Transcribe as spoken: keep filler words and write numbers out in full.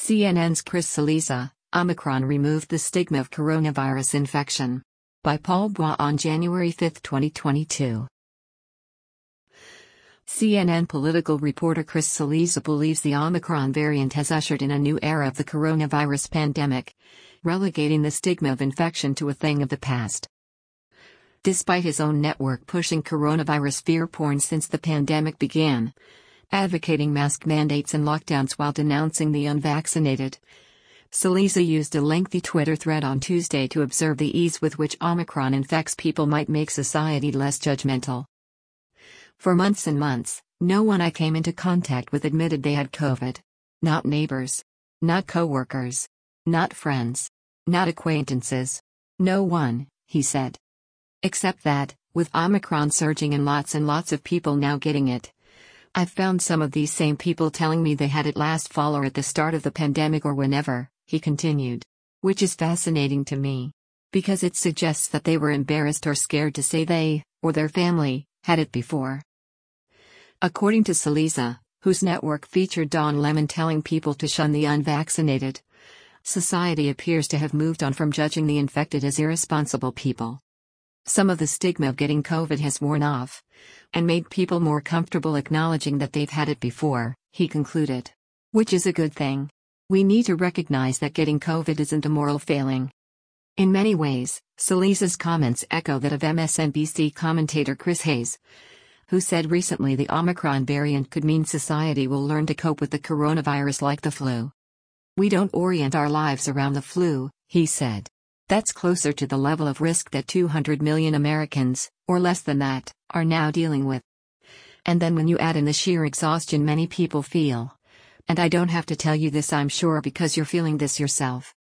C N N's Chris Cillizza, Omicron removed the stigma of coronavirus infection. By Paul Bois on January fifth, twenty twenty-two. C N N political reporter Chris Cillizza believes the Omicron variant has ushered in a new era of the coronavirus pandemic, relegating the stigma of infection to a thing of the past. Despite his own network pushing coronavirus fear porn since the pandemic began, advocating mask mandates and lockdowns while denouncing the unvaccinated, Cillizza used a lengthy Twitter thread on Tuesday to observe the ease with which Omicron infects people might make society less judgmental. For months and months, no one I came into contact with admitted they had COVID. Not neighbors. Not co-workers. Not friends. Not acquaintances. No one, he said. Except that, with Omicron surging and lots and lots of people now getting it, I've found some of these same people telling me they had it last fall or at the start of the pandemic or whenever, he continued. Which is fascinating to me. Because it suggests that they were embarrassed or scared to say they, or their family, had it before. According to Cillizza, whose network featured Don Lemon telling people to shun the unvaccinated, society appears to have moved on from judging the infected as irresponsible people. Some of the stigma of getting COVID has worn off, and made people more comfortable acknowledging that they've had it before, he concluded. Which is a good thing. We need to recognize that getting COVID isn't a moral failing. In many ways, Cillizza's comments echo that of M S N B C commentator Chris Hayes, who said recently the Omicron variant could mean society will learn to cope with the coronavirus like the flu. We don't orient our lives around the flu, he said. That's closer to the level of risk that two hundred million Americans, or less than that, are now dealing with. And then when you add in the sheer exhaustion many people feel. And I don't have to tell you this, I'm sure, because you're feeling this yourself.